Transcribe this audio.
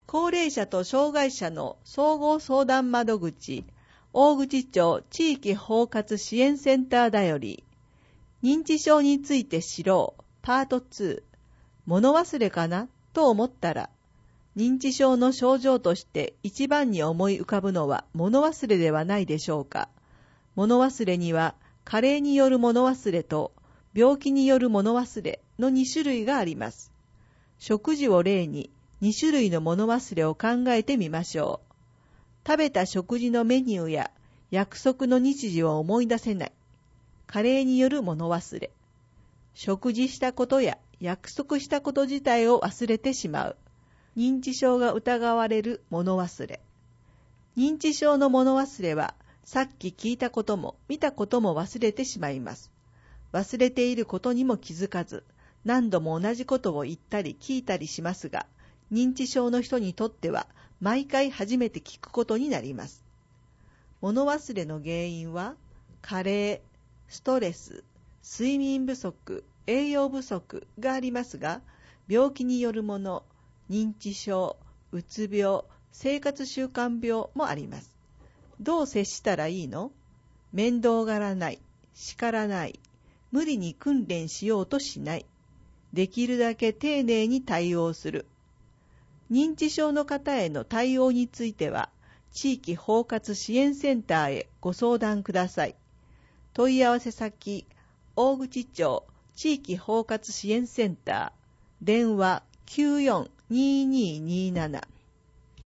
高齢者と障害者の総合相談窓口、大口町地域包括支援センターだより、認知症について知ろう、パート2、物忘れかなと思ったら、認知症の症状として一番に思い浮かぶのは物忘れではないでしょうか。物忘れには、加齢による物忘れと病気による物忘れの2種類があります。食事を例に2種類の物忘れを考えてみましょう。食べた食事のメニューや約束の日時を思い出せない。加齢による物忘れ。食事したことや約束したこと自体を忘れてしまう。認知症が疑われる物忘れ。認知症の物忘れは、さっき聞いたことも見たことも忘れてしまいます。忘れていることにも気づかず、何度も同じことを言ったり聞いたりしますが、認知症の人にとっては毎回初めて聞くことになります。物忘れの原因は、加齢、ストレス、睡眠不足、栄養不足がありますが、病気によるもの、認知症、うつ病、生活習慣病もあります。どう接したらいいの？面倒がらない、叱らない、無理に訓練しようとしない、できるだけ丁寧に対応する。認知症の方への対応については、地域包括支援センターへご相談ください。問い合わせ先、大口町地域包括支援センター、電話942227